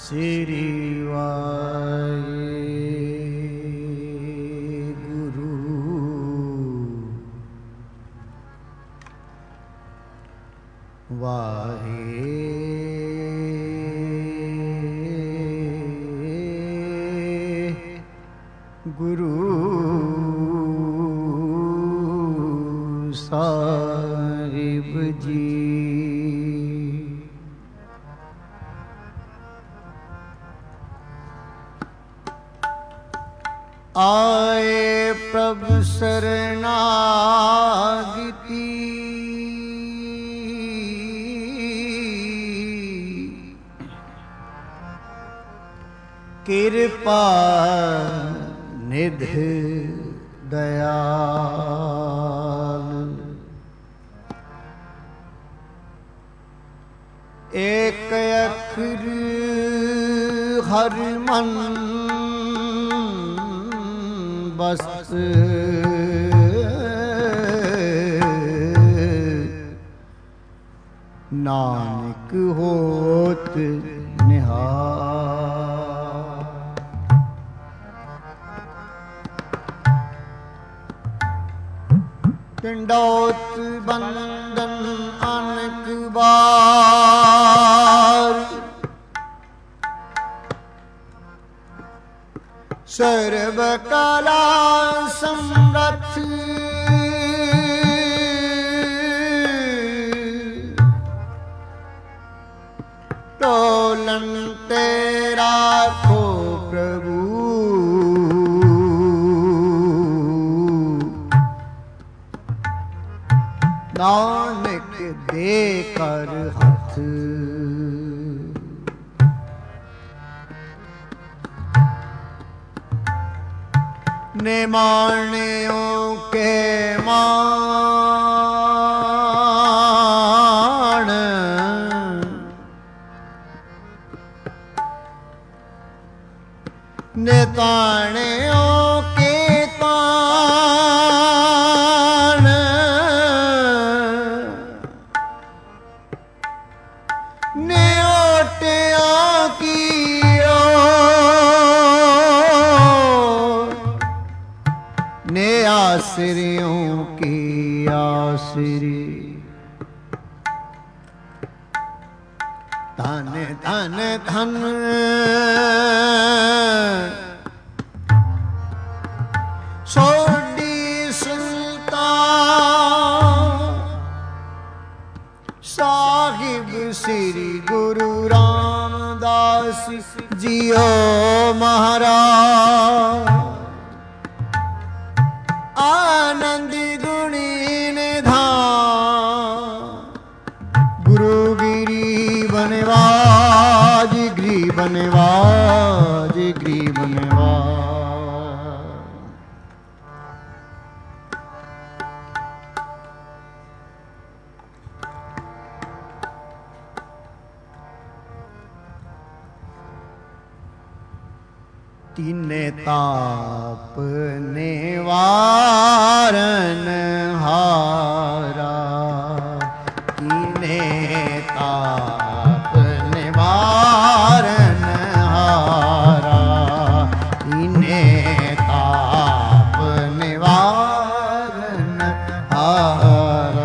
ਸ੍ਰੀ ਵਾਹਿਗੁਰੂ। ਵਾਹਿਗੁਰੂ ਸਾਹਿਬ ਜੀ। ਆਏ ਪ੍ਰਭ ਸਰਨਾਗਤੀ, ਕਿਰਪਾ ਨਿਧ ਦਇਆਲ। ਏਕ ਅੱਖਰ ਹਰ ਮਨ ਬਸਤ, ਨਾਨਕ ਹੋਤ ਨਿਹਾਲ। ਟੰਡੋਤ ਬੰਦਨ ਅਨਕ ਬਾਰ, ਸਰਬ ਕਲਾ ਸਮਰੱਥ, ਟੋਲਨ ਤੇ ਰਾਖੋ ਪ੍ਰਭੂ, ਨਾਨਕ ਦੇ ਕਰ ਹੱਥ। ਨਿਮਾਣਿਓ ਕੇ ਮਾਣ, ਨਿਤਾਣਿਓ ਕੇ ਤਾਣ, ਨਿਓਟਿਆਂ ਕੀਓ ਨੇ ਆਸਰਿयों की आसरी। धन धन धन सोडी सुल्तान, साहिब श्री गुरु रामदास जियो महाराज। आनंद गुणी निधान, गुरु गिरी बनवाज, गिरी बनवाज, गिरी बनवाज। तीने ताप निवारन हारा, तीने ताप निवारन हारा, तीने ताप निवारन हारा।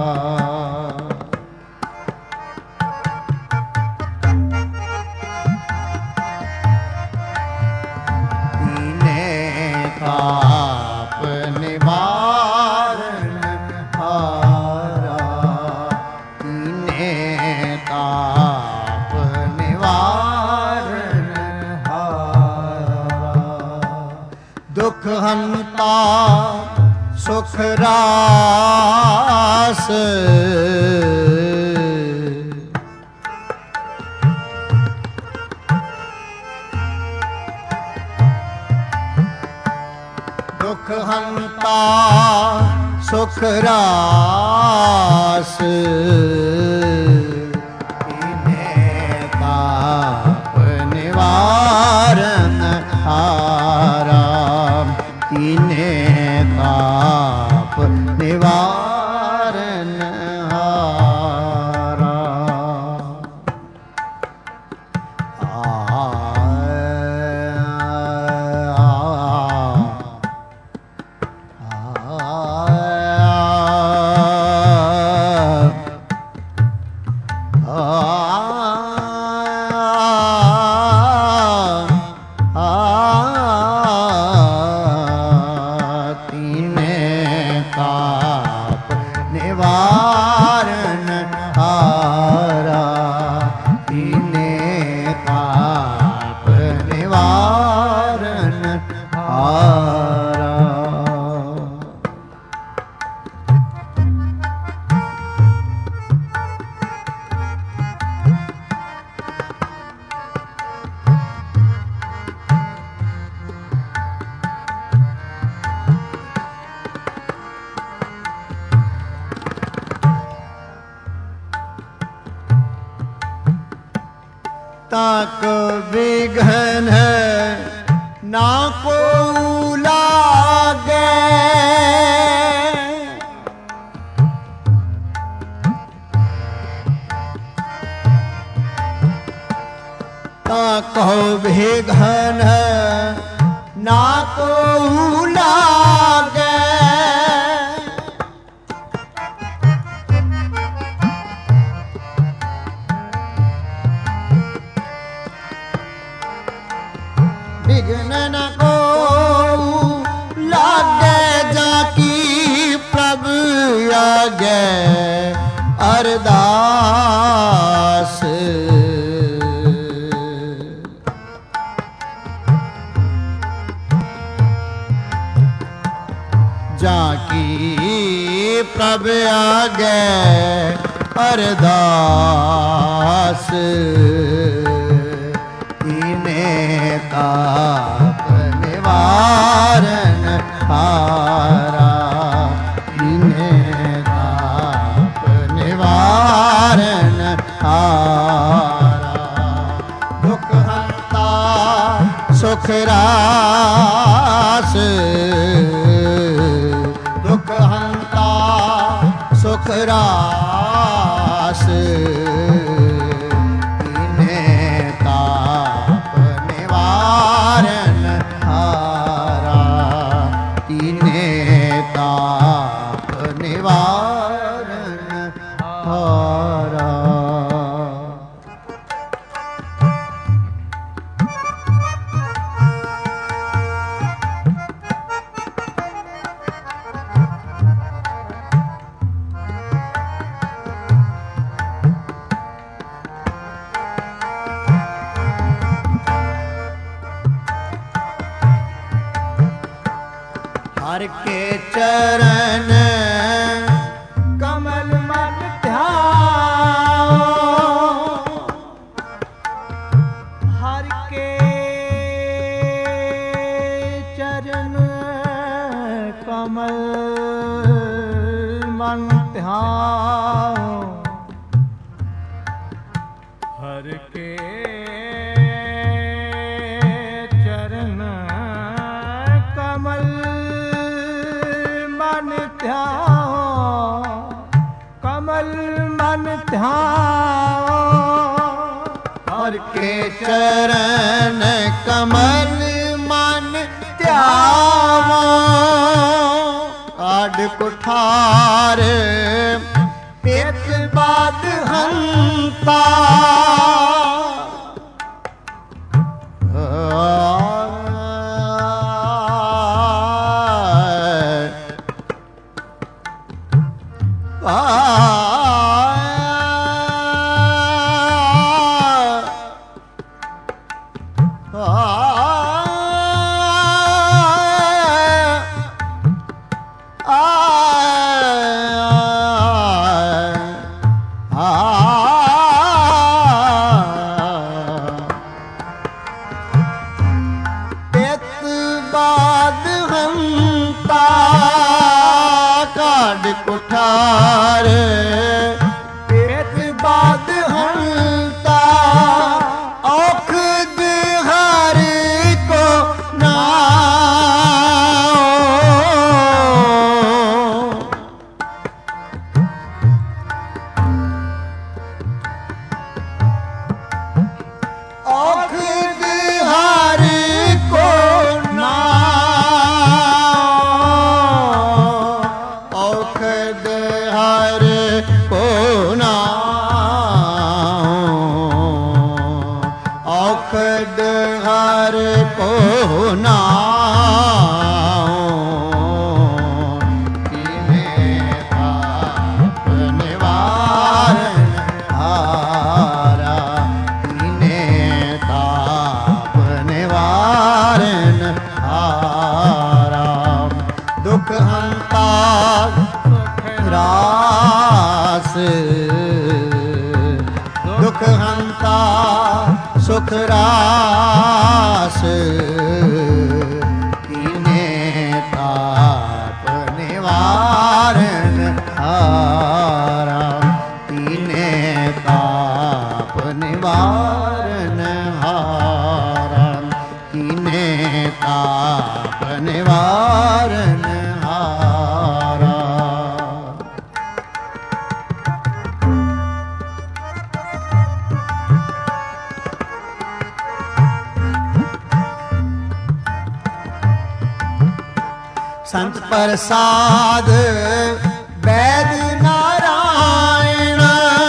ताप निवारन हारा, तीने ताप निवारन हारा। दुख हंता सुख रास, दुख हंता सुख रास, तीने ताप निवारन हारा, तीने ताप निवारन हारा। निवारण हारा, कीने ताप निवारण हारा। ताक विघन ना को लागे, ताक विघन ना को लागे, विघ्न न को लागे, जाकी प्रभु आगे अरदास। जाकी प्रभु आगे अरदास, ताप निवारण हारा, कीने ताप निवारण हारा। दुख हंता सुख रास, दुख हंता सुख रास, ताप निवारण हारा। हर के चरण कमल मन ध्याओ, हर के चरण कमल मन ध्याओ, हर के चरण कमल मन ध्याओ, कमल मन ध्याओ, हर के चरण कमल मन ध्याओ। काढ़ कुठार पेट बाद हंता, कुठार पेट बाद हंता, औखद हर को नाओ। औखद हर को नाओ, औखद हर ਰਾਸ ਦੁਖ ਹੰਤਾ ਸੁਖ ਰਾਸ ਕੀਨੇ ਤਾਪ ਨਿਵਾਰਨ ਹਾਰਾ ਕੀਨੇ ਤਾਪ ਨਿਵਾਰਨ ਹਾਰਾ ਕੀਨੇ ਤਾਪ ਨਿਵਾਰਨ ਹਾਰਾ। संत प्रसाद वैद नारायण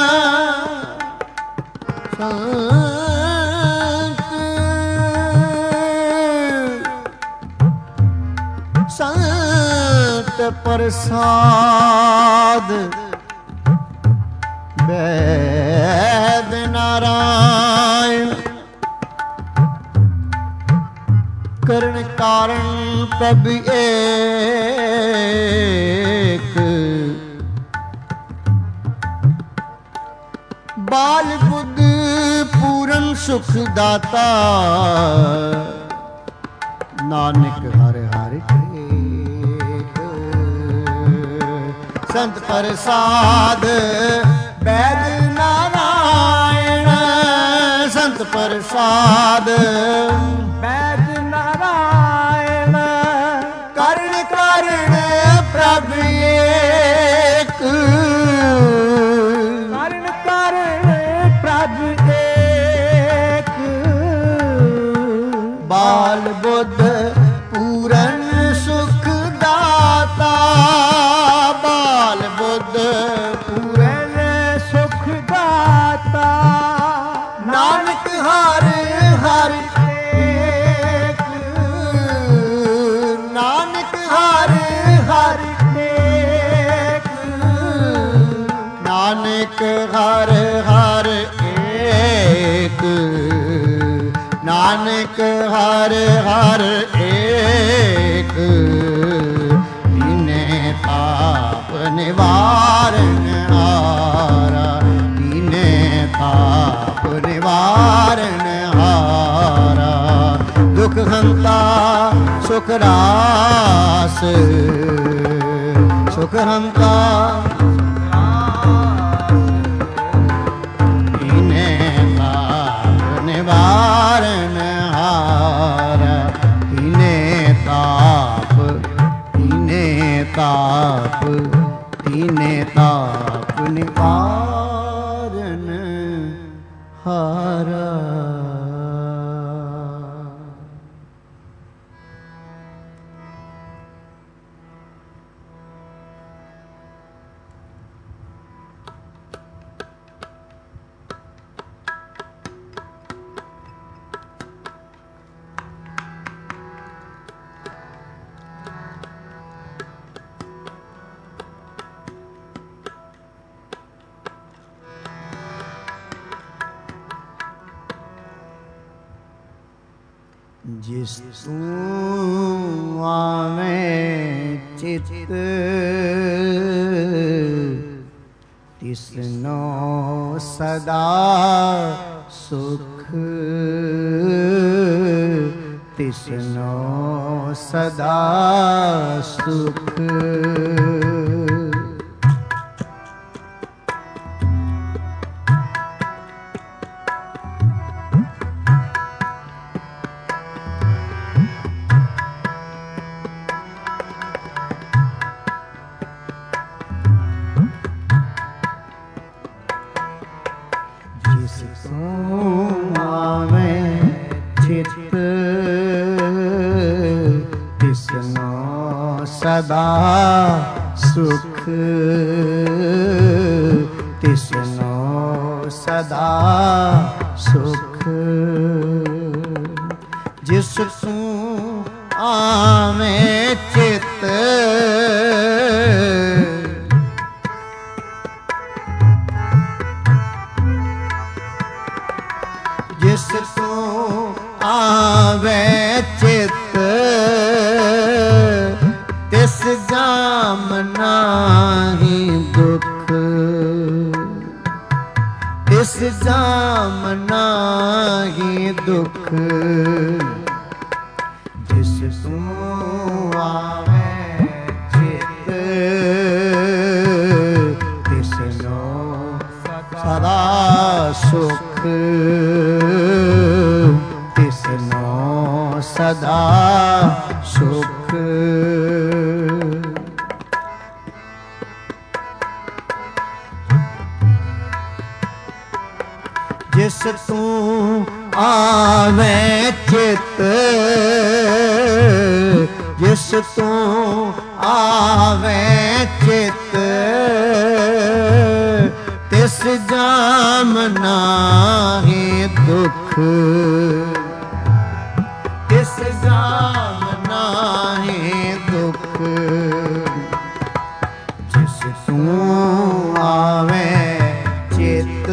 संत प्रसाद वैद नारायण करण कारण प्रभ एक बाल बुद्ध पूरन सुख दाता नानक हर हर एक। संत प्रसाद वैद नारायण संत प्रसाद वैद नारायण करण कारण प्रभ एक करण कारण प्रभ एक बाल बुद्ध पूरन सुख दाता बाल बुद्ध पूरन सुख दाता नानक हर हर एक नानक हर हर एक नानक हर हर एक नानक हर हर एक दीने ताप निवारण हारा दीने ताप निवारण हारा दुख हंता सुख रास सुख हंता दीने ताप निवारण हारा दीने ताप दीने ताप दीने ताप निवारण हारा। जिस तू आवें चित तिसनो सदा सुख तिसनो सदा सुख सदा सुख तिसनो सदा सुख जिस तू आवें चित जिस तू आवें चित तिस जाम नाही दुख जाम नाही दुख जिस तू आवे चित तिसनो सदा सुख तिसनो सदा सुख जिस तू आवे चित जिस तू आवे चित तिस जाम नाही दुख तिस जाम नाही दुख जिस तू आवे चित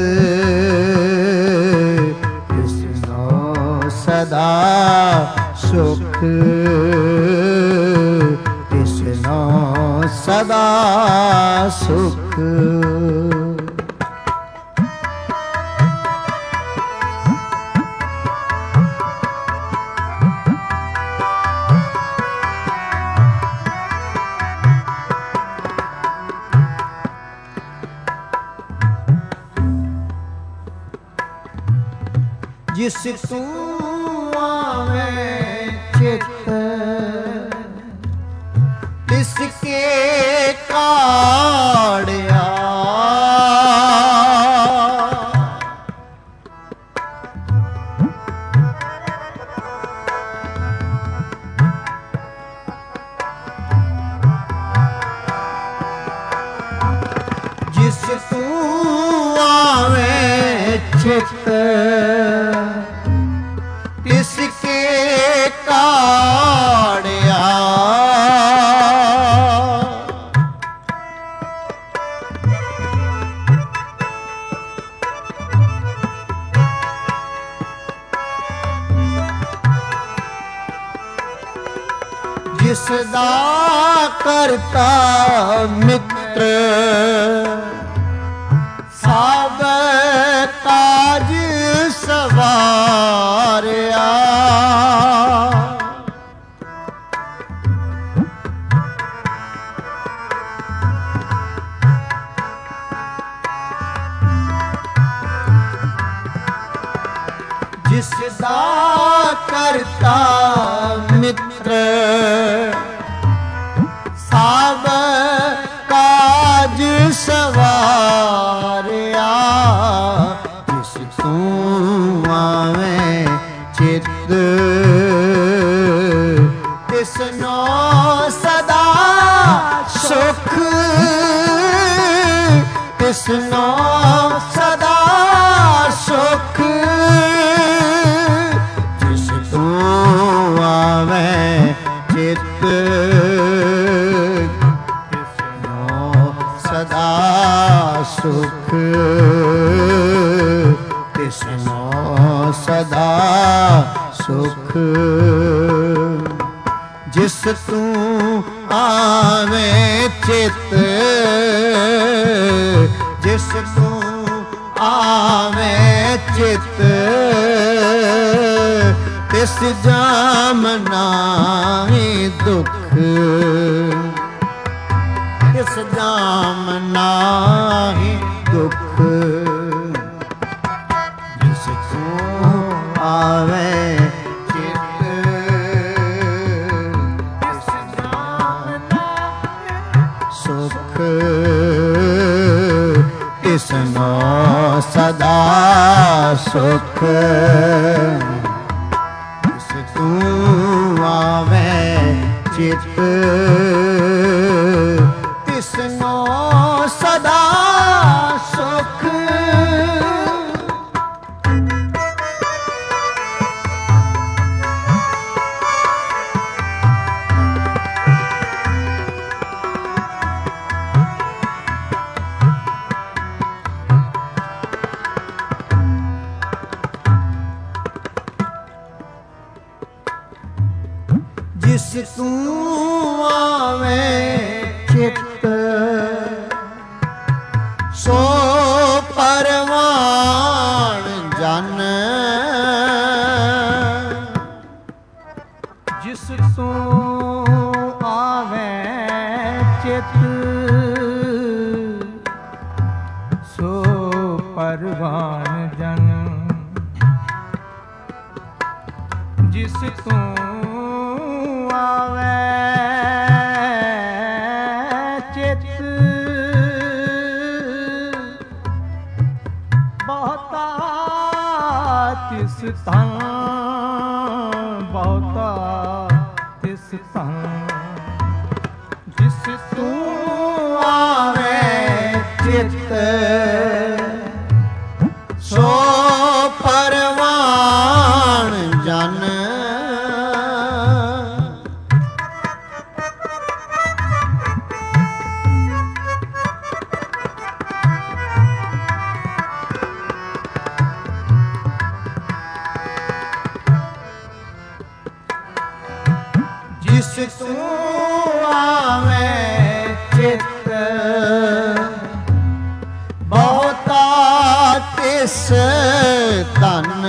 सदा सुख तिसनो सदा सुख जिस तू आवे चित तिसके काढ़िया जिस तू आवे चित तिसके काढ़िया जिसदा करता मित्र सब काज सवारिया जिसदा करता मित्र सब काज सवारिया जिस तू आवे चित तिसनो सदा सुख तिसनो सदा सुख जिस तू आवे चित सदा सुख तिसनो सदा सुख जिस तू आवे चित जिस तू आवे चित तिस जाम नाही दुख तिस जाम नाही दुख जिस तू आवे चित तिस जाम नाही सुख तिसनो सदा सुख जिस तू आवे चित तिसनो सदा सुख जिस तू आवे चित सो परवान ਪਰਵਾਨ ਜਨ ਜਿਸ ਤੂੰ ਆਵੇ ਚਿਤ ਬਹੁਤਾ ਤਿਸ ਤਨ ਬਹੁਤਾ ਤਿਸ ਤਨ ਜਿਸ ਤੂੰ ਆਵੇ ਚਿਤ ਸੋ ਪਰਵਾਨ ਜਨ ਜਿਸ ਤੂੰ ਆਵੇ ਚਿਤ ਬਹੁਤਾ ਤਿਸ ਧਨ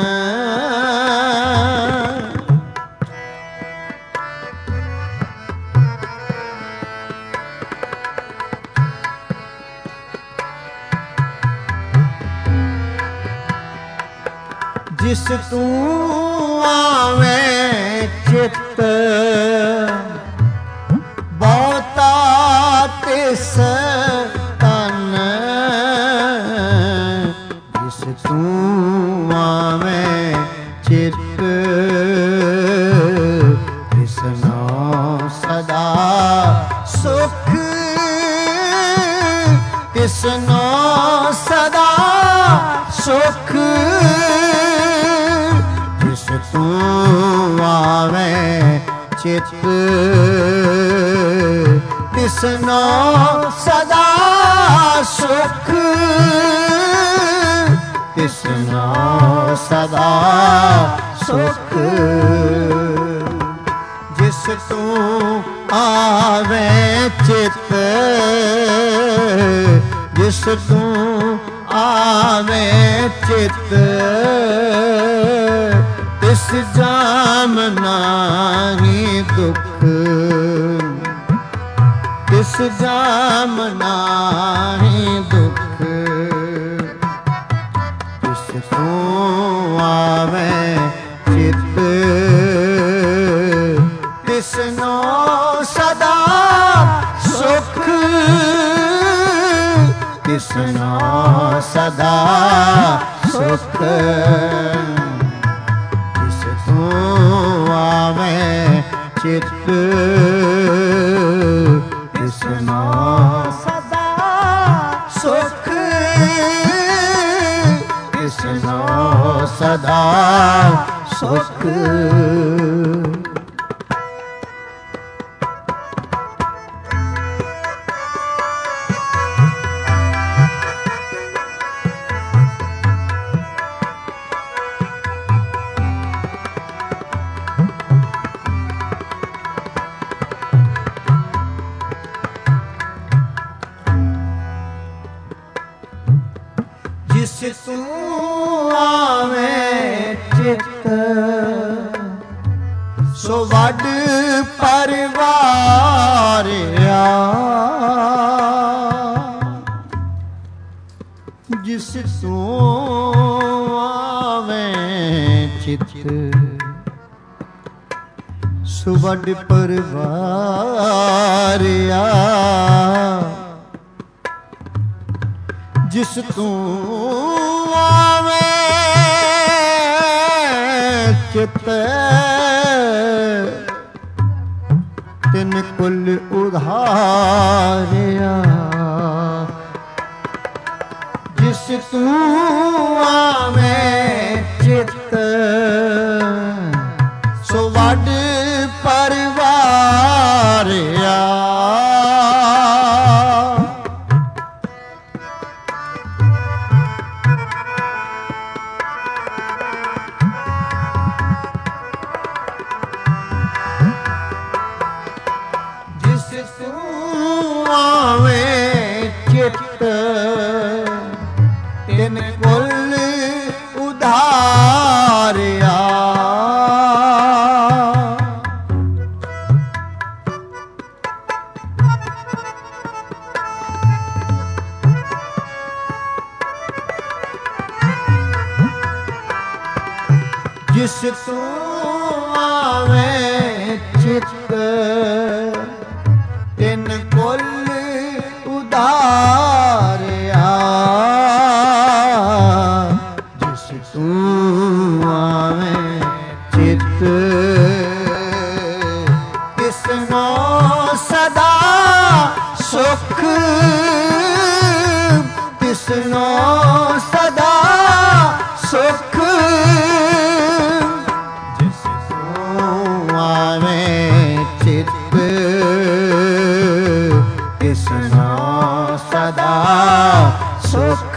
ਜਿਸ ਤੂੰ ਆਵੇ ਚਿਤ ਬਹੁਤਾ ਤਿਸ ਧਨ ਜਿਸ ਤੂੰ ਆਵੇ ਚਿਤ ਤਿਸਨੋ ਸਦਾ ਸੁਖ ਤਿਸਨੋ ਸਦਾ ਸੁਖ ਜਿਸ ਤੂੰ ਆਵੇ ਚਿਤ ਤਿਸਨੋ ਸਦਾ ਸੁਖ ਤਿਸਨੋ ਸਦਾ ਸੁਖ ਜਿਸ ਤੂੰ ਆਵੇ ਚਿਤ ਜਿਸ ਤੂੰ ਆਵੇ ਚਿਤ ਤਿਸ ਜਾਮ ਨਾਹੀ ਦੁਖ ਤਿਸ ਜਾਮ ਨਾਹੀ ਦੁਖ ਤਿਸ ਤੂੰ ਆਵੇ ਚਿਤ ਤਿਸਨੋ ਸਦਾ ਸੁਖ ਤਿਸਨੋ ਸਦਾ ਸੁਖ ਤਿਸ ਤੂੰ ਆਵੇ ਚਿਤ ਤਿਸਨੋ ਸਦਾ ਸੁਖ ਤਿਸਨੋ ਸਦਾ ਸੁਖ ਜਿਸ ਤੂੰ ਆਵੇ ਚਿਤ ਸੋ ਵੱਡ ਪਰਵਾਰਿਆ ਜਿਸ ਤੂੰ ਆਵੇ ਚਿਤ ਸੋ ਵੱਡ ਪਰਵਾਰਿਆ ਜਿਸ ਤੂੰ ਆਵੇ ਚਿਤ ਤਿਨ ਕੁਲ ਉਧਾਰਿਆ ਜਿਸ ਤੂੰ ਆਵੇ ਚਿਤ ਸੋ ਵੱਡ ਪਰਵਾਰਿਆ ਤਿਨ ਕੁਲ ਉਧਾਰਿਆ ਜਿਸ ਤੂੰ ਆਵੇਂ ਚਿਤ ਤਿਨ ਕੁਲ ਉਧਾਰਿਆ ਜਿਸ ਤੂੰ ਆਵੇਂ ਚਿਤ ਤਿਸਨੋ ਸਦਾ ਸੁਖ ਤਿਸਨੋ ਸਦਾ ਸੁਖ ਜਿਸ ਤੂੰ ਆਵੇਂ ਚਿਤ ਤਿਸਨੋ ਸਦਾ ਸੁਖ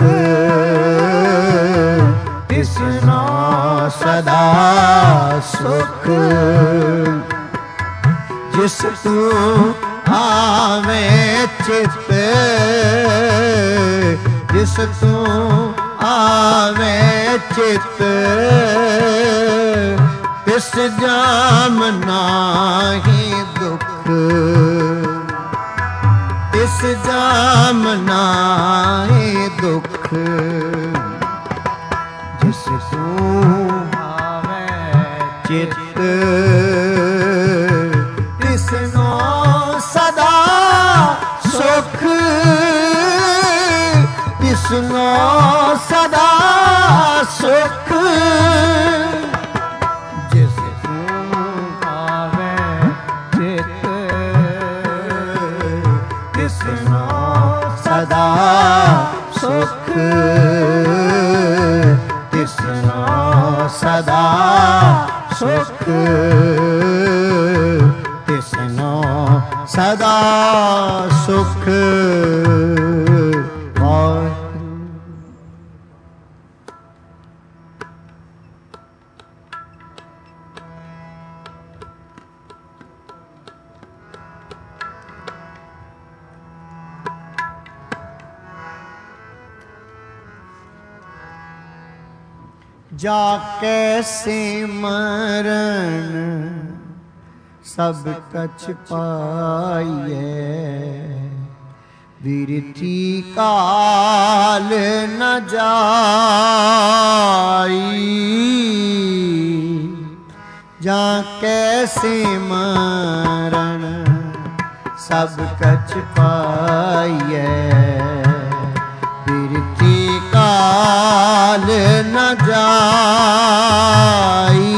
ਤਿਸਨੋ ਸਦਾ ਸੁਖ ਜਿਸ ਤੂੰ ਆਵੇਂ ਚਿਤ ਜਿਸ ਤੂੰ ਆਵੇਂ ਚਿਤ ਤਿਸ ਜਾਮ ਨਾਹੀ ਦੁਖ ਤਿਸ ਜਾਮ ਨਾਹੀ ਦੁਖ ਜਿਸ ਤੂੰ ਆਵੇਂ ਚਿਤ ਤਿਸਨੋ ਸਦਾ ਸੁਖ ਤਿਸਨੋ ਸਦਾ ਸੁਖ ਜਿਸ ਤੂੰ ਆਵੇਂ ਚਿਤ ਤਿਸਨੋ ਸਦਾ ਸੁਖ ਤਿਸਨੋ ਸਦਾ ਸੁਖ ਤਿਸਨੋ ਸਦਾ ਸੁਖ ਜਾਕੇ ਸਿਮਰਨ ਸਭ ਕਛ ਪਾਈਐ ਬਿਰਥੀ ਕਾਲ ਨ ਜਾਈ ਜਾਕੇ ਸਿਮਰਨ ਸਭ ਕਛ ਪਾਈਐ ਬਿਰਥੀ ਕਾਲ ਨ ਜਾਈ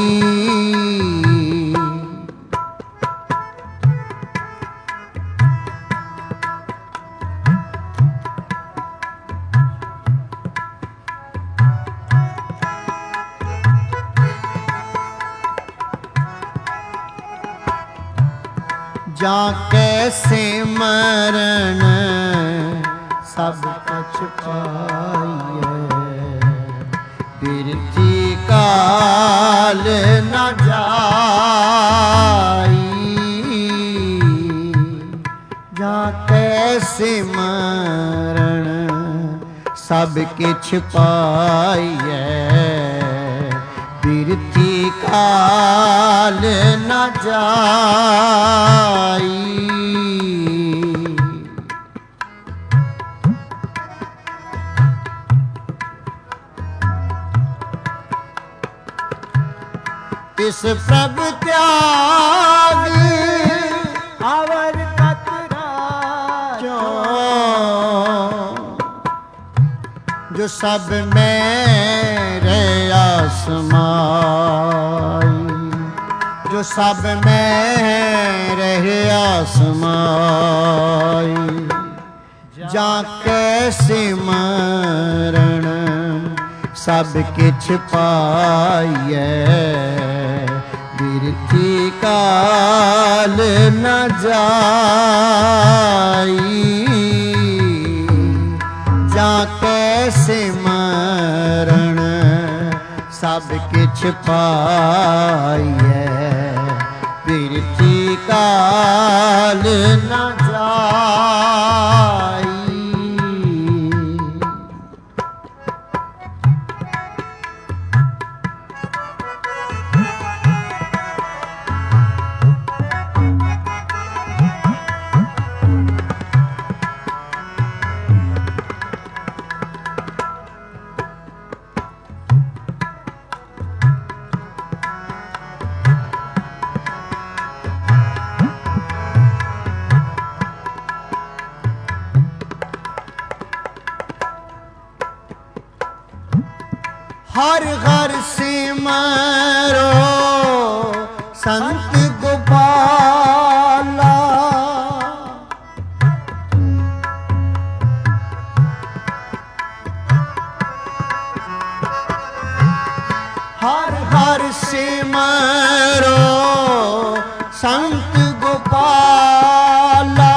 ਜਾਕੇ ਸਿਮਰਨ ਸਭ ਕਛ ਪਾਈਐ ਬਿਰਥੀ ਕਾਲ ਨ ਜਾਈ ਜਾਕੇ ਸਿਮਰਨ ਸਭ ਕਿਛ ਪਾਈਐ ਬਿਰਥੀ ਕਾਲ ਨ ਜਾਈ ਤਿਸ ਪ੍ਰਭ ਤਿਆਗ ਆਵਰ ਕਤਰਾ ਜੋ ਸਭ ਮੈਂ ਰਹਿਆ ਸਮਾਈ ਜੋ ਸਭ ਮੈਂ ਰਹਿਆ ਸਮਾਈ ਜਾਕੇ ਸਿਮਰਨ ਸਭ ਕਿਛ ਪਾਈਐ ਬਿਰਥੀ ਕਾਲ ਨ ਜਾਈ ਜਾਕੇ ਸਿਮਰਨ ਸਭ ਕਿਛ ਪਾਈਐ ਬਿਰਥੀ ਕਾਲ ਨ ਜਾਈ हर हर सिमरो संत गोपाला। हर हर सिमरो संत गोपाला।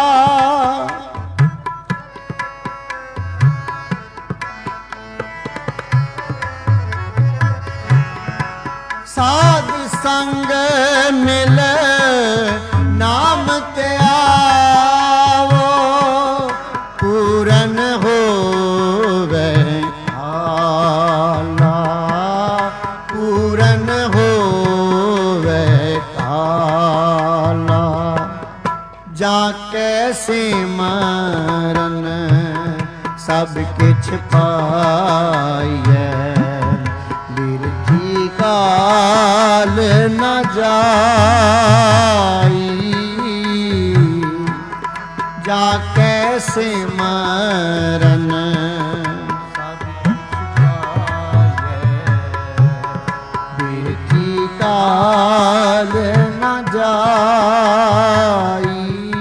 साध संग मिल नाम ते आवो पूरन होवे काला। पूरन होवे काला। जाके सिमरन सब किछ पाइयै बिरथी काल न जाई। जाके सिमरन सब किछ पाइयै बिरथी काल न जाई।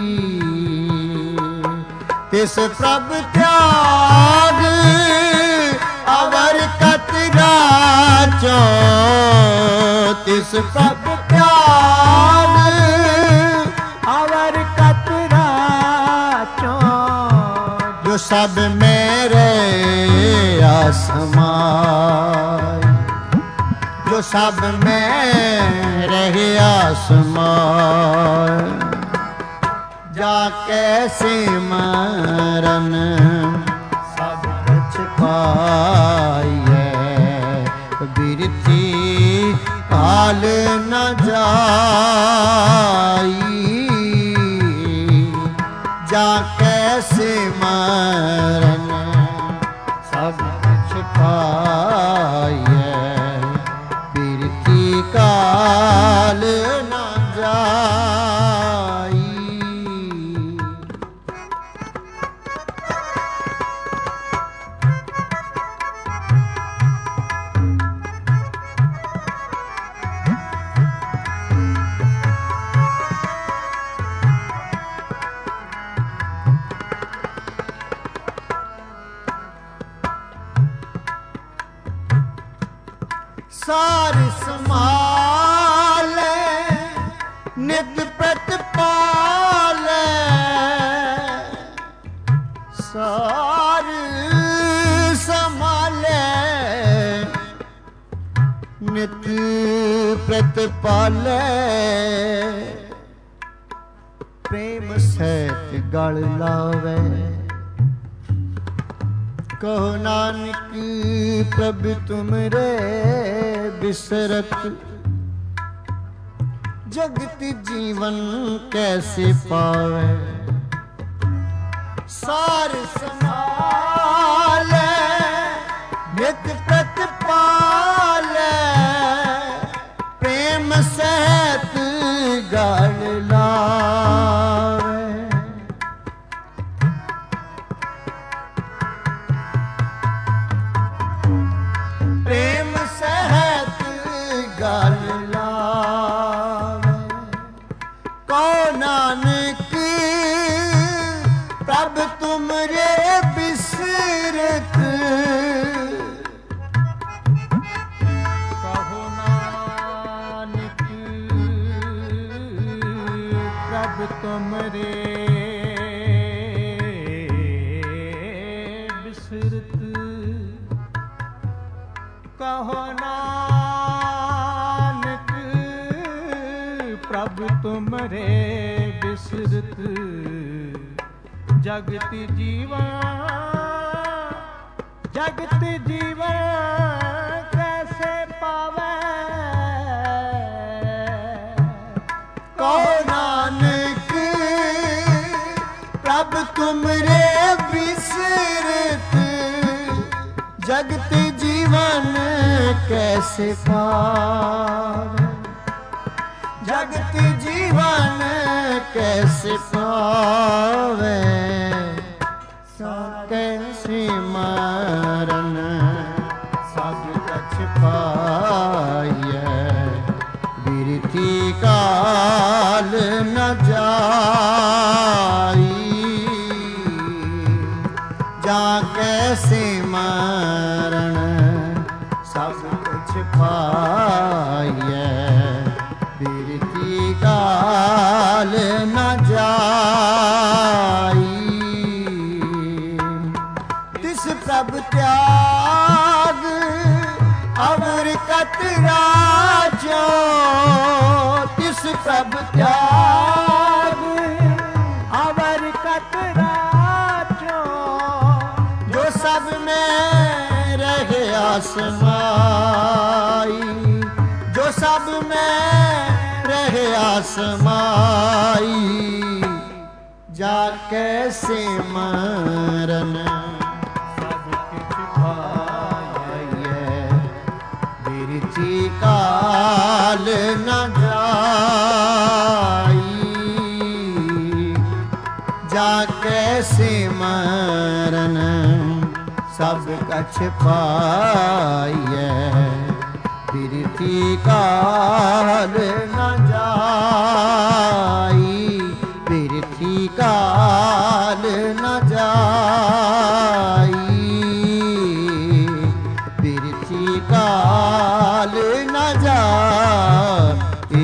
तिस प्रभ त्याग अवर कतरा चो। तिस प्रभ त्याग अवर कतरा चो। जो सब मेरे आसमाई। जो सब मेरे आसमाई। जाके सिमरन सब कुछ पाइयै बिरथी काल न जाई। जाके सिमरन सब कुछ पाइयै बिरथी काल न जाई। सार संभाले नित प्रतिपाले। सार संभाले नित प्रतिपाले। प्रेम सहित गल लावे कहो नानक प्रभु तुमरे बिसरत। जगत जीवन कैसे पावे। सार संभाले नित प्रतिपाले। प्रेम सहित गल लावे। प्रेम सहित गल लावे। कहो नानक प्रभ तुमरे बिसरत। कहो नानक प्रभ तुमरे बिसरत। कहो नानक प्रभ तुमरे बिसरत। जगत जीवन जगत जीवन कैसे पावे। कहो नानक प्रभ तुमरे बिसरत। जगत जीवन कैसे पावे। जगत जीवन कैसे पावे। कैसे मरण सब कैसे मरण सब कुछ पाइए, बिरती काल न जाई। तिस प्रभ त्याग अवर कतरा जो, तिस प्रभ त्याग अवर कतरा जो, जो सब में रहे आसमाई, जो सब में रहे आसमाई। जा कैसे मरण सब कुछ पाइए, बिरती काल न जाई। जा कैसे मरण सब कछ पाइए, बिरती काल न जाई, बिरती काल न जाई, बिरती काल न जाई।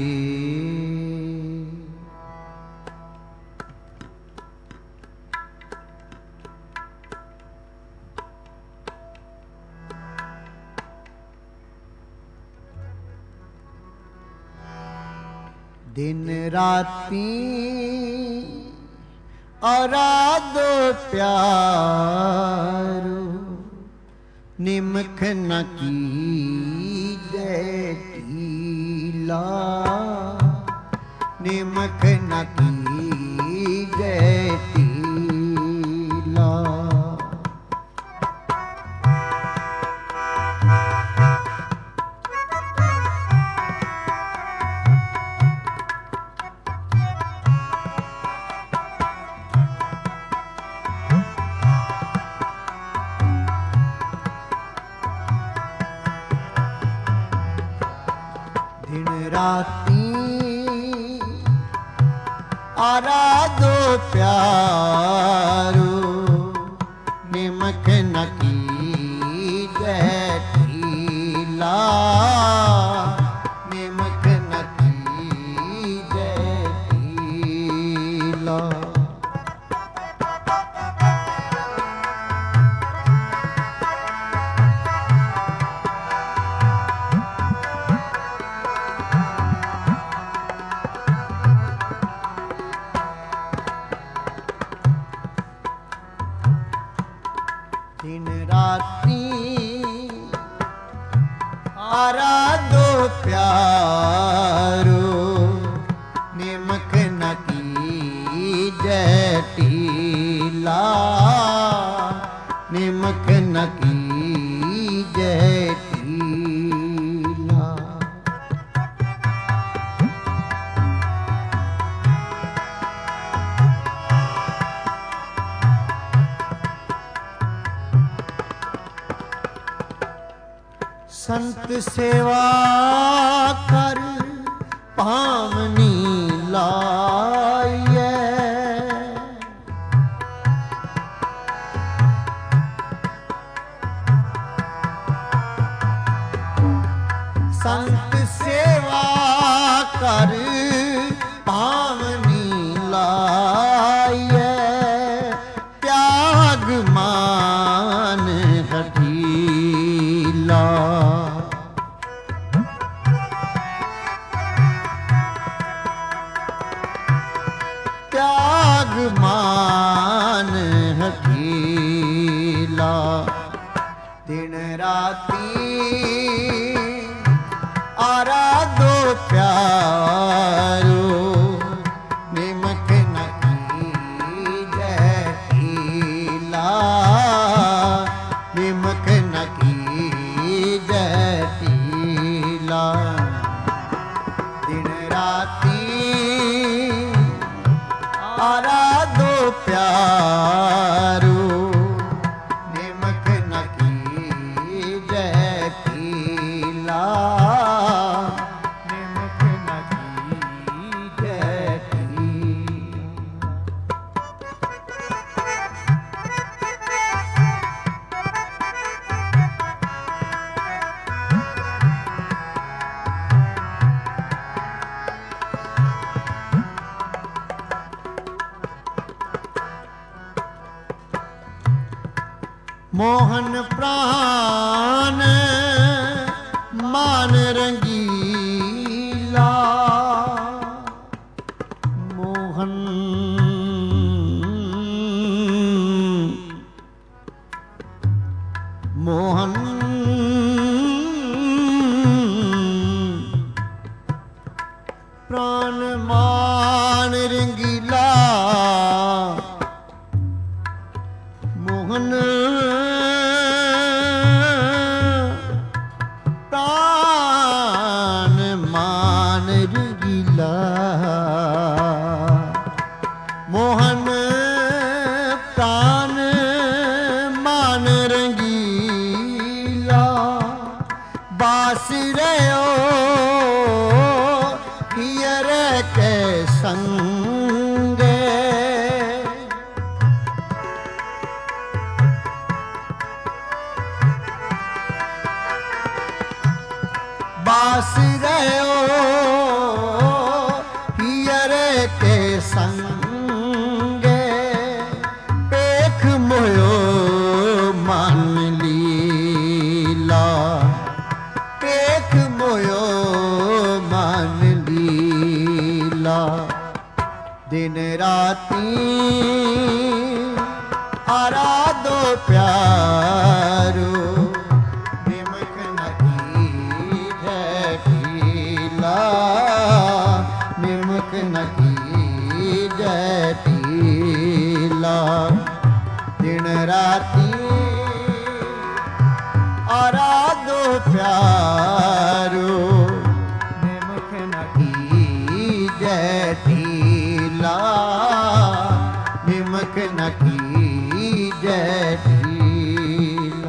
दिन राती आराधो प्यारो, निमख न कीजे ढीला, निमख न कीजे ढीला। दिन राती आराधो प्यारो, निमख न कीजे ढीला, निमख न कीजे ढीला। दिन राती आराधो प्यारो, निमख न कीजे ढीला, निमख न कीजे ढीला। संत सेवा कर पावनी लाइए, संत सेवा कर पावनी लाइए, त्याग मान हठीला। त्याग मान हठीला। दिन राती आराधो प्यारो, निमख न कीजे ढीला, निमख न कीजे ढीला। दिन राती आराधो प्यारो, निमख न कीजे ढीला, निमख न मोहन प्राण मान रंगीला मोहन मोहन प्राण मान रंगीला मोहन प्राण मान रंगीला मोहन प्राण मान रंगीला बास रहो हियर के संगे बास रहो हियर के संगे पेख मोयो मान लीला पेख मोयो मान लीला दिन राती आराधो प्यारो निमक नकी जटीला निमक नकी जटीला दिन राती आराधो प्यारो निमक नकी जटीला निमक नकी जटीला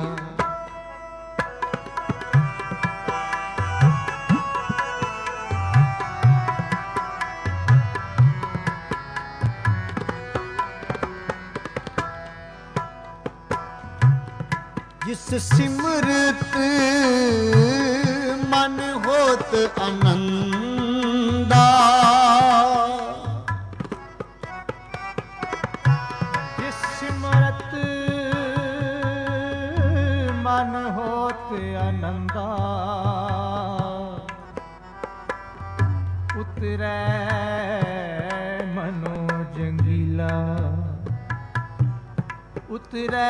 जिस सिमरत मन होत आनंदा जिस सिमरत मन होत आनंदा उतरै मनो जंगीला उतरै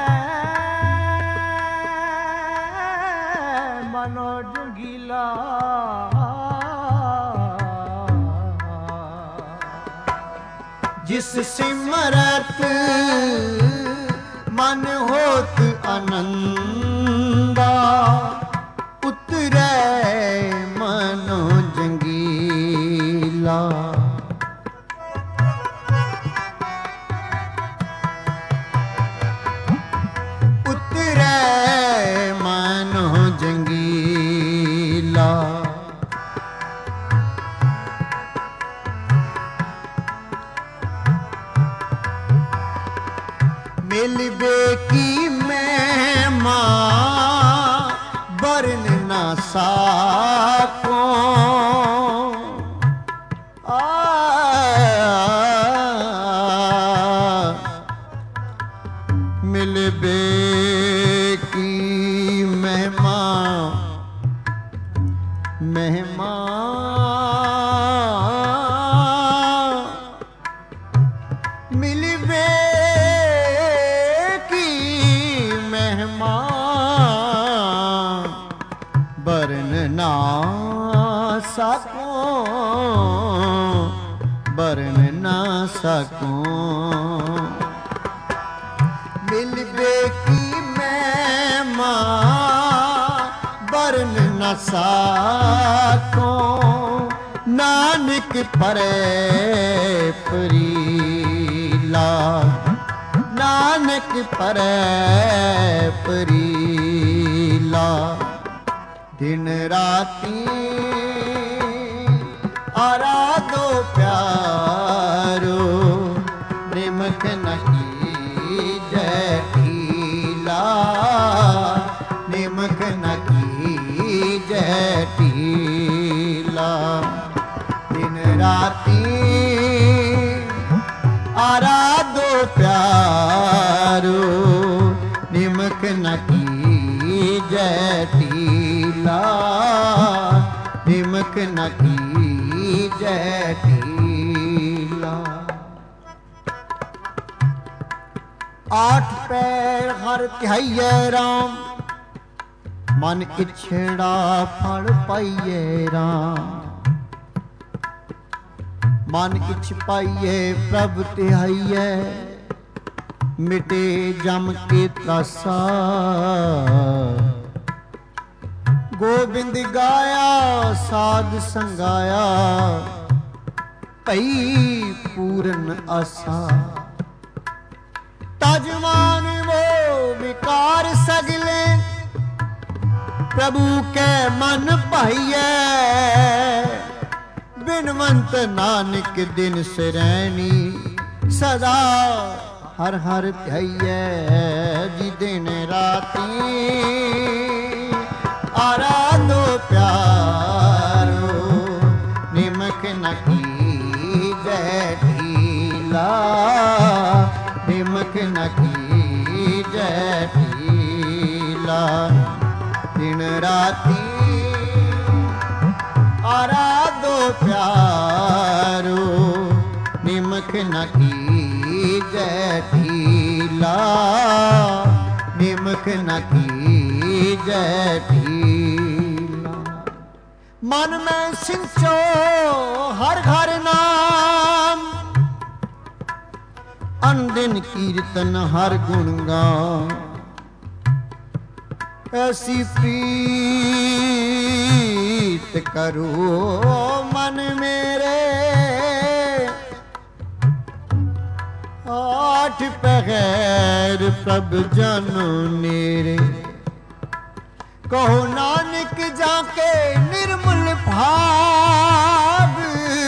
मनो जंगीला जिस सिमरत मन होत आनंदा उतरै मनो जंगीला उतरै मनो जंगीला मिलबे की महिमा बरन ना साको मिलबे की महिमा महिमा मिलबे बरन ना सको बरन ना सको मिलबे की महिमा बरन न सको नानक परे परीला नानक परे परीला दिन राती आराधो प्यारो निमक नकी जटीला निमक नकी जटीला दिन राती आराधो प्यारो निमक न कीजै ढीला, निमक न कीजै ढीला। आठ पैर हर ध्याइयै राम, मन इछड़ा फल पाइए राम। मन इछ पाइए प्रभ तिहाइए, मिटे जम के त्रासा। गोबिंद गाया साध संगाया, भई पूरन आसा। तजमान वो विकार सगले, प्रभु के मन पाइए। बिनवंत नानक दिन सरैनी, सदा हर हर ध्याइए। जी दिन राती आराधो प्यारो, निमक न कीजै ढीला, निमक न कीजै ढीला। दिन राती आराधो प्यारो, निमक न कीजै ढीला, निमक न कीजै ढीला। मन में सिंचो हर हर नाम, अनदिन कीर्तन हर गुण गान। ऐसी प्रीत करो मन मेरे, आठ पहर प्रभ जनो नेरे। कहो नानक जाके निर्मल भाव,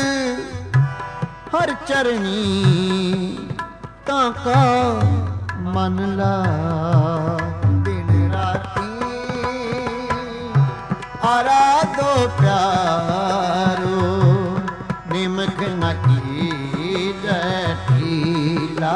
हर चरनी ताका मन ला। दिन राती आराधो प्यारो, निमक न कीजै ढीला,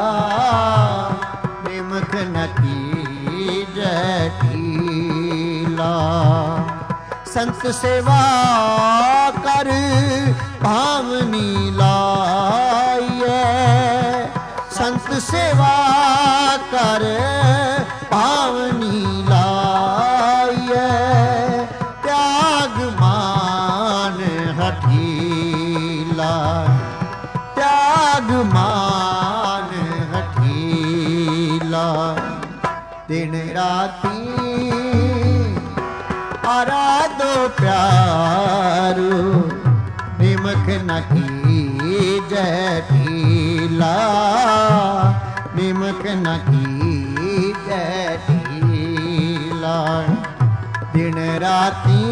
निमक न कीजै ढीला। संत सेवा कर भावनी लाइए, संत सेवा कर भावनी लाइए। त्याग मान हठीला, त्याग मान हठीला। दिन राती आराधो प्यारो, निमक न कीजै ढीला, निमक न कीजै ढीला। दिन राती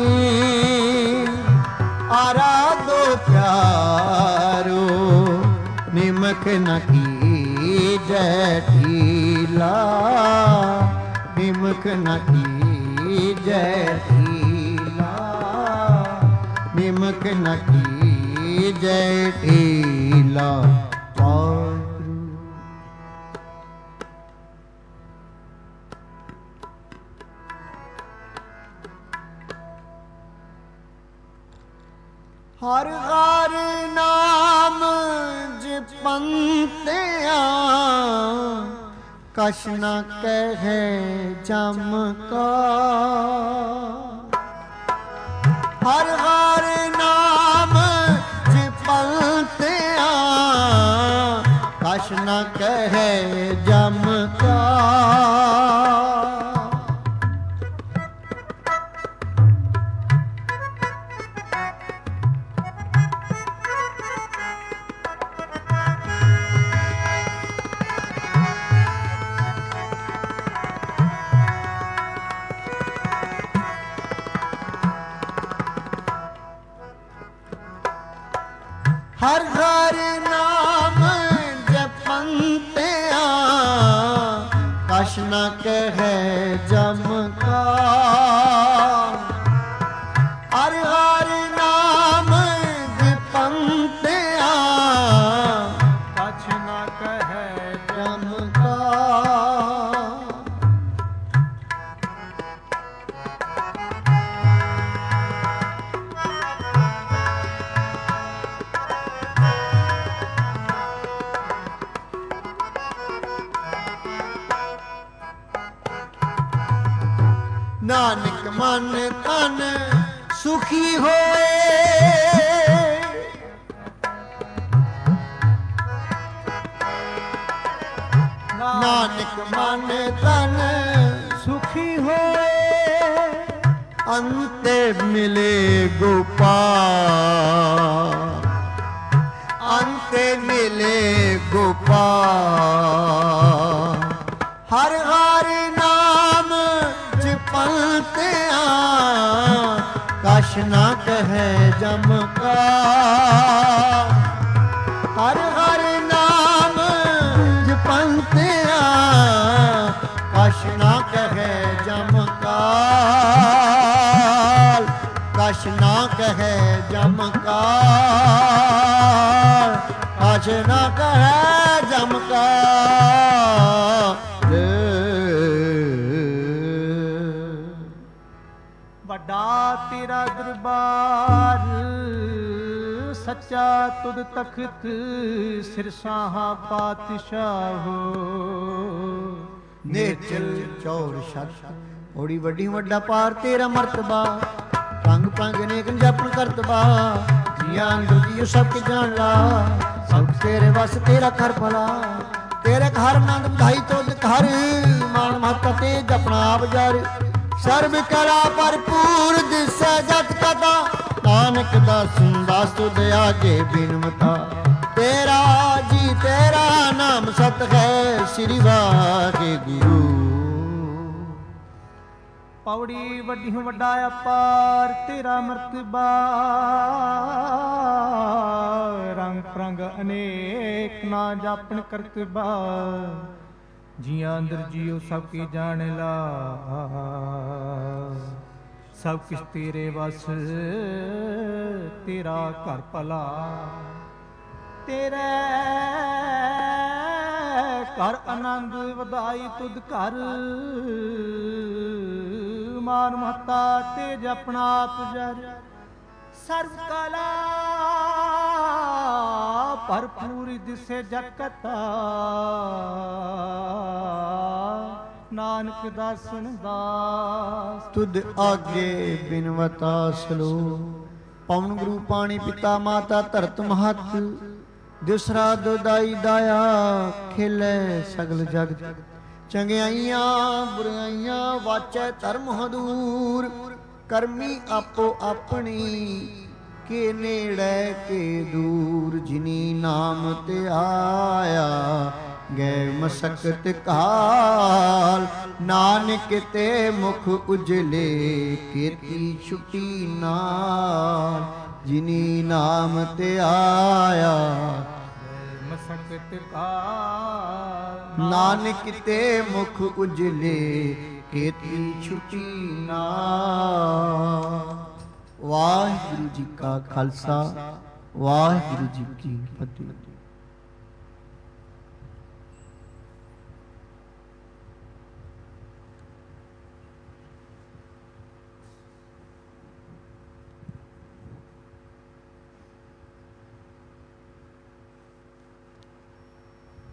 आराधो प्यारो, निमक न कीजै ढीला, निमक न कीजै ढीला, निमक न कीजै ढीला। हर हर नाम जपंतिया, कछ न कहे जम का। हर हर नाम जपंतिया, कछ न कहे जम का। हर हर नाम जपंतिया, कछ न कहे जम का। हर हर नाम जपंतिया, कछ न कहे जम का। ਨਾਨਕ ਮਨ ਤਨ ਸੁਖੀ ਹੋਏ। ਨਾਨਕ ਮਨ ਤਨ ਸੁਖੀ ਹੋਏ। ਅੰਤੇ ਮਿਲੇ ਗੋਪਾਲ, ਅੰਤੇ ਮਿਲੇ ਗੋਪਾਲ। ਹਰ ਹਰ ਨਾਮ ਜਪੰਤਿਆਂ ਕਛ ਨਾ ਕਹੈ ਜਮ ਕਾ। ਹਰ ਹਰ ਨਾਮ ਜਪੰਤਿਆਂ ਕਛ ਨਾ ਕਹੈ ਜਮ ਕਾਲ। ਕਛ ਨਾ ਕਹੈ ਜਮ ਕਾਲ। ਕਛ ਨਾ ਕਹੈ ਜਮ ਕਾਲ। ਵੱਡਾ ਤੇਰਾ ਦਰਬਾਰ, ਸੱਚਾ ਤੁਧ ਤਖਤ, ਸਿਰਸਾਹਾ ਪਾਤਸ਼ਾਹੋ। ਨੇਚਲ ਚੌਰ ਛੱਤ ਬੜੀ ਵੱਡੀ ਵੱਡਾ ਪਾਰ ਤੇਰਾ ਮਰਤਬਾ। ਪੰਗ ਪੰਗ ਨੇਕ ਜਪਨ ਕਰਤਬਾ। ਜੀਆਂ ਅੰਦਰ ਜੀਉ ਸਭ ਕੇ ਜਾਣ ਲਾ। ਸਭ ਤੇਰੇ ਵਸ ਤੇਰਾ ਕਰ ਭਲਾ। ਤੇਰੇ ਘਰ ਨੰਦ ਵਧਾਈ ਤੁਧ ਘਰ। ਮਾਨ ਮਹਤਾ ਤੇ ਜਪਣਾ ਆਪ ਜਰ। ਸਰਬ ਕਲਾ ਭਰਪੂਰ ਦਿਸੈ ਜਤ ਕਥਾ। ਨਾਨਕ ਦਾਸਨ ਦਾਸ ਤੁਧ ਆਗੇ ਬਿਨਮਤਾ। ਤੇਰਾ ਜੀ ਤੇਰਾ ਨਾਮ ਸਤ ਹੈ ਸ੍ਰੀ ਵਾਹਿਗੁਰੂ। ਪੌੜੀ ਵੱਡੀ ਵੱਡਾ ਅਪਾਰ ਤੇਰਾ ਮਰਤਬਾ। ਰੰਗ ਪ੍ਰੰਗ ਅਨੇਕ ਨਾ ਜਾਪਨ ਕਰਤਬਾ। ਜੀਆਂ ਅੰਦਰ ਜੀਉ ਸਭ ਕੀ ਜਾਣ ਲਾ। ਸਭ ਕਿਛ ਤੇਰੇ ਵਸ ਤੇਰਾ ਘਰ ਭਲਾ। ਤੇਰੇ ਘਰ ਆਨੰਦ ਵਧਾਈ ਤੁਧ ਘਰ। ਮਾਨ ਮਹਤਾ ਤੇ ਜਪਣਾ ਆਪ ਜਰ। ਸਰਬ ਕਲਾ ਭਰਪੂਰ ਦਿਸੇ ਜਗ ਕਥਾ। ਨਾਨਕ ਦਾਸਨ ਦਾਸ ਤੁਧ ਆਗੇ ਬਿਨਵਤਾ ਸਲੋ। ਪਵਨ ਗੁਰੂ ਪਾਣੀ ਪਿਤਾ ਮਾਤਾ ਧਰਤ ਮਹਤ। ਦਿਸਰਾ ਦੁਦਾਈ ਦਾਇਆ ਖੇਲੇ ਸਗਲ ਜਗ। ਚੰਗਿਆਈਆਂ ਬੁਰਾਈਆਂ ਵਾਚੈ ਧਰਮ ਹਦੂਰ। ਕਰਮੀ ਆਪੋ ਆਪਣੀ ਕੇ ਨੇੜੇ ਕੇ ਦੂਰ। ਜਿਨੀ ਨਾਮ ਤੇ ਆਇਆ ਗੈ ਮਸਕਤ ਕਾਲ। ਨਾਨਕ ਤੇ ਮੁਖ ਉਜਲੇ ਕੀਤੀ ਛੁਟੀ ਨਾਲ। ਜਿਨੀ ਨਾਮ ਤੇ ਆਇਆ ਮਸਕਤ ਕਾਲ। ਨਾਨਕ ਤੇ ਮੁਖ ਉਜਲੇ ਕੀਤੀ ਛੁਟੀ ਨਾਲ। ਵਾਹਿਗੁਰੂ ਜੀ ਕਾ ਖਾਲਸਾ, ਵਾਹਿਗੁਰੂ ਜੀ ਕੀ ਫਤਿਹ।